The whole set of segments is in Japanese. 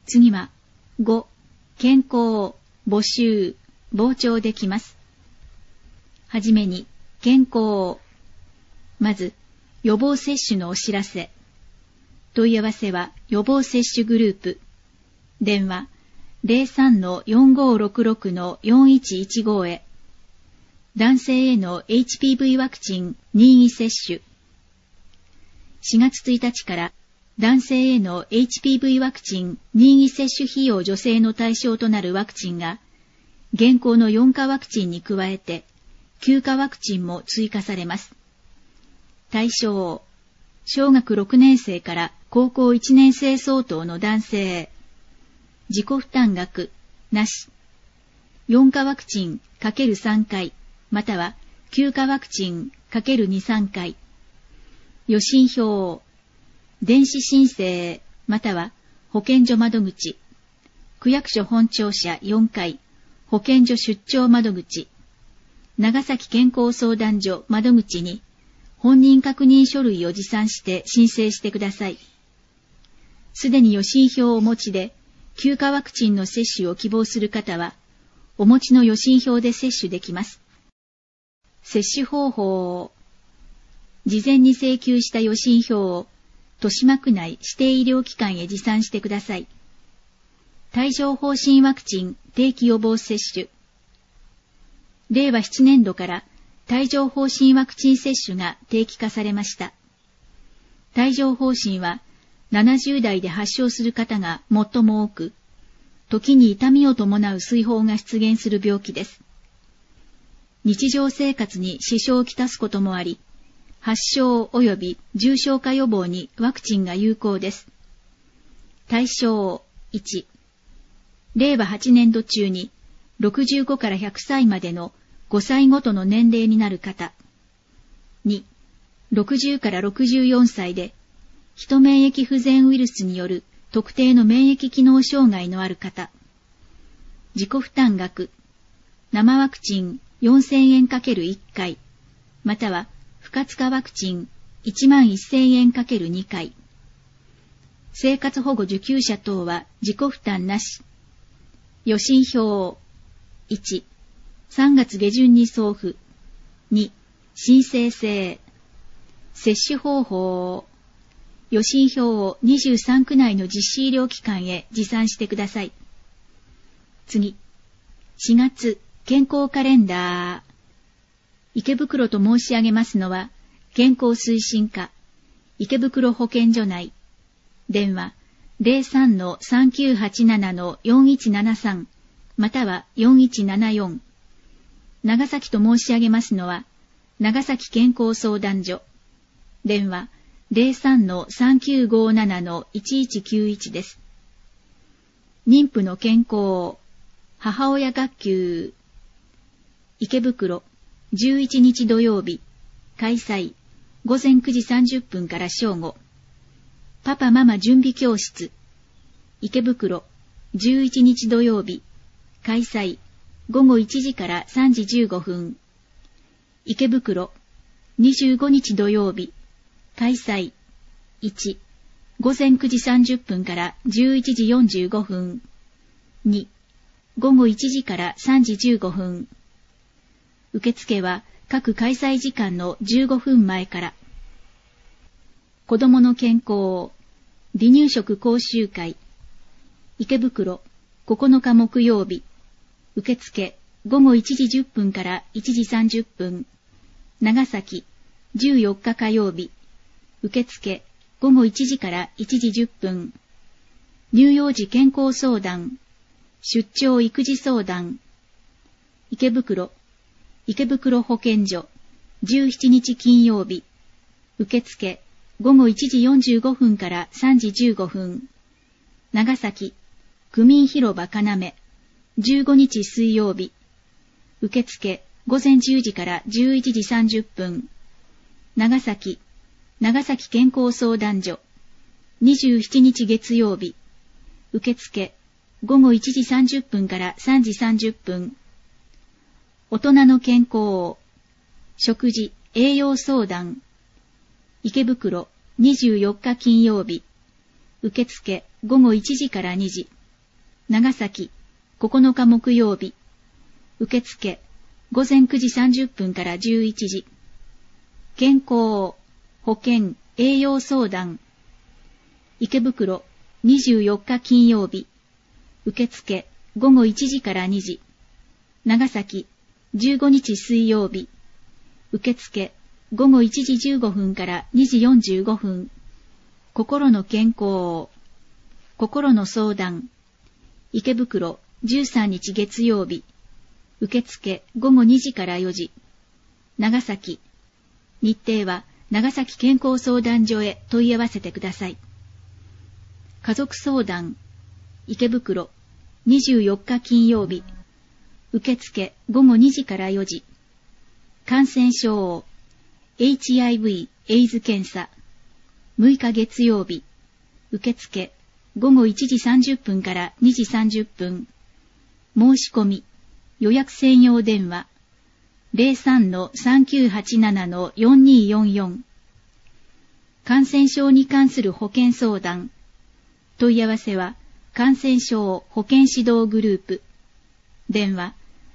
次は、5、健康、募集、傍聴できます。はじめに、健康。まず、予防接種のお知らせ。問い合わせは予防接種グループ。電話 03-4566-4115 へ。男性への HPV ワクチン任意接種。4月1日から男性への HPV ワクチン任意接種費用助成の対象となるワクチンが、現行の4価ワクチンに加えて、9価ワクチンも追加されます。対象、小学6年生から高校1年生相当の男性。自己負担額、なし。4価ワクチン ×3 回、または9価ワクチン ×2、3回。予診票、電子申請、または保健所窓口。区役所本庁舎4階、保健所出張窓口。長崎健康相談所窓口に、本人確認書類を持参して申請してください。すでに予診票をお持ちで、9価ワクチンの接種を希望する方は、お持ちの予診票で接種できます。接種方法。事前に請求した予診票を、豊島区内指定医療機関へ持参してください。帯状疱疹ワクチン定期予防接種。令和7年度から帯状疱疹ワクチン接種が定期化されました。帯状疱疹は70代で発症する方が最も多く、時に痛みを伴う水疱が出現する病気です。日常生活に支障をきたすこともあり、発症及び重症化予防にワクチンが有効です。対象1、令和8年度中に65から100歳までの5歳ごとの年齢になる方。2、60から64歳で、ヒト免疫不全ウイルスによる特定の免疫機能障害のある方。自己負担額、生ワクチン4000円 ×1 回、または不活化ワクチン11000円 ×2 回。生活保護受給者等は自己負担なし。予診票。1、3月下旬に送付。2、申請制。接種方法。予診票を23区内の実施医療機関へ持参してください。次。4月健康カレンダー。池袋と申し上げますのは、健康推進課、池袋保健所内。電話 03-3987-4173 または4174。長崎と申し上げますのは、長崎健康相談所。電話 03-3957-1191 です。妊婦の健康、母親学級。池袋、11日土曜日、開催、午前9時30分から正午。パパママ準備教室。池袋、11日土曜日、開催、午後1時から3時15分。池袋、25日土曜日、開催、1、午前9時30分から11時45分。2、午後1時から3時15分。受付は各開催時間の15分前から。子どもの健康、離乳食講習会。池袋、9日木曜日。受付、午後1時10分から1時30分。長崎、14日火曜日。受付、午後1時から1時10分。乳幼児健康相談、出張育児相談。池袋、池袋保健所、17日金曜日。受付、午後1時45分から3時15分。長崎、区民広場要、15日水曜日。受付、午前10時から11時30分。長崎、長崎健康相談所、27日月曜日。受付、午後1時30分から3時30分。大人の健康、食事、栄養相談。池袋、24日金曜日。 受付午後1時から2時。長崎9日木曜日。受付午前9時30分から11時。健康、保健、栄養相談。池袋24日金曜日。受付午後1時から2時。長崎15日水曜日。受付午後1時15分から2時45分。心の健康、心の相談。池袋13日月曜日。受付午後2時から4時。長崎。日程は長崎健康相談所へ問い合わせてください。家族相談。池袋24日金曜日。受付午後2時から4時。感染症 HIV エイズ検査。6日月曜日。受付午後1時30分から2時30分。申し込み予約専用電話 03-3987-4244。感染症に関する保健相談。問い合わせは感染症保健指導グループ。電話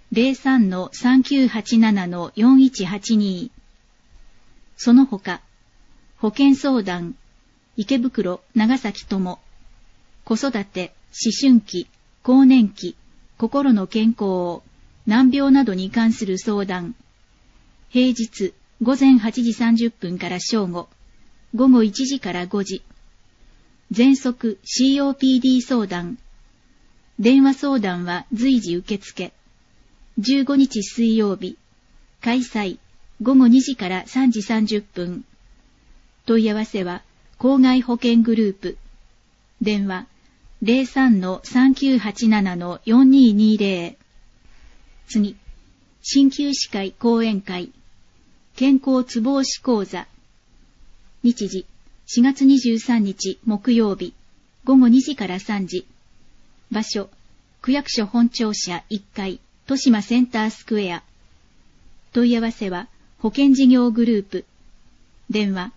03-3987-4182。その他、保健相談、池袋、長崎とも、子育て、思春期、更年期、心の健康、難病などに関する相談。平日午前8時30分から正午、午後1時から5時。喘息 COPD 相談。電話相談は随時受付。15日水曜日。開催。午後2時から3時30分。問い合わせは、公害保険グループ。電話、03-3987-4220。次、鍼灸師会講演会。健康ツボ押し講座。日時、4月23日木曜日。午後2時から3時。場所、区役所本庁舎1階、豊島センタースクエア。問い合わせは、保険事業グループ。電話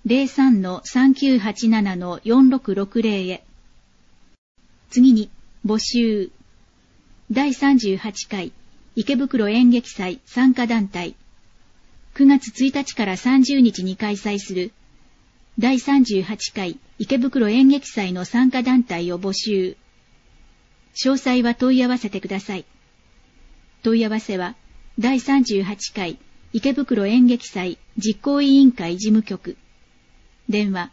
03-3987-4660 へ。次に、募集。第38回池袋演劇祭参加団体。9月1日から30日に開催する第38回池袋演劇祭の参加団体を募集。詳細は問い合わせてください。問い合わせは第38回池袋演劇祭実行委員会事務局。電話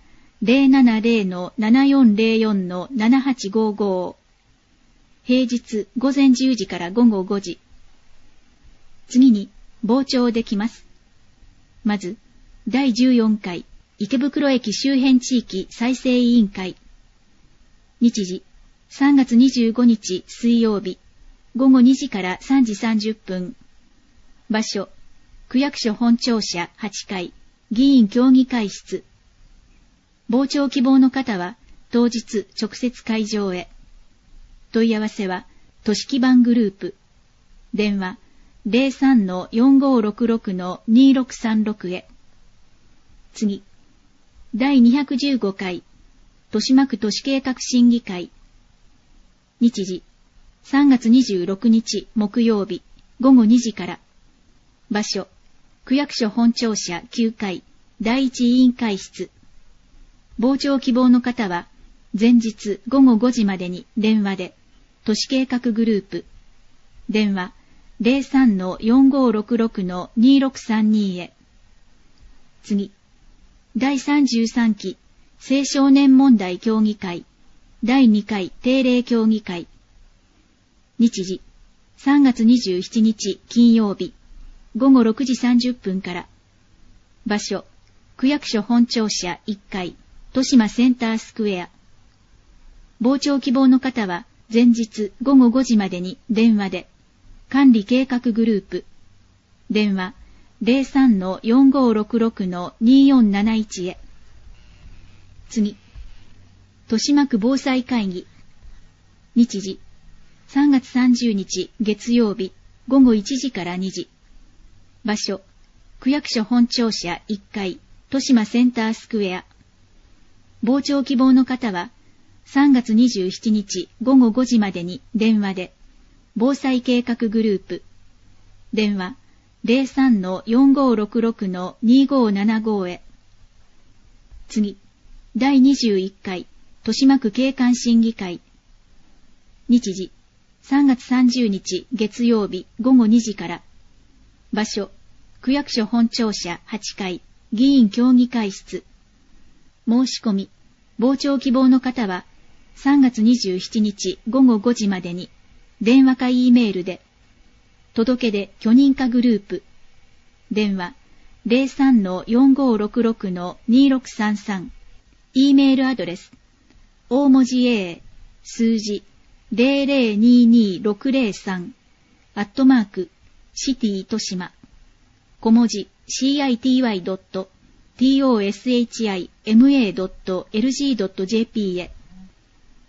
070-7404-7855。平日午前10時から午後5時。次に傍聴できます。まず、第14回池袋駅周辺地域再生委員会。日時、3月25日水曜日、午後2時から3時30分。場所、区役所本庁舎8階、議員協議会室。傍聴希望の方は、当日直接会場へ。問い合わせは、都市基盤グループ。電話、03-4566-2636 へ。次、第215回、豊島区都市計画審議会。日時、3月26日木曜日、午後2時から。場所、区役所本庁舎9階、第一委員会室。傍聴希望の方は、前日午後5時までに電話で、都市計画グループ。電話、03-4566-2632 へ。次、第33期青少年問題協議会第2回定例協議会。日時、3月27日金曜日、午後6時30分から。場所、区役所本庁舎1階、豊島センタースクエア。傍聴希望の方は、前日午後5時までに電話で、管理計画グループ。電話、03-4566-2471 へ。次、豊島区防災会議。日時、3月30日月曜日、午後1時から2時。場所、区役所本庁舎1階、豊島センタースクエア。傍聴希望の方は、 3月27日午後5時までに電話で、防災計画グループ、電話 03-4566-2575 へ。次、第21回豊島区景観審議会。日時、3月30日月曜日午後2時から。場所、区役所本庁舎8階、議員協議会室。申し込み、傍聴希望の方は、3月27日午後5時までに、電話か E メールで、届け出許認可グループ、電話 03-4566-2633、E メールアドレス、大文字 A、数字、0022603、@city 豊島、小文字 city.toshima.lg.jp へ。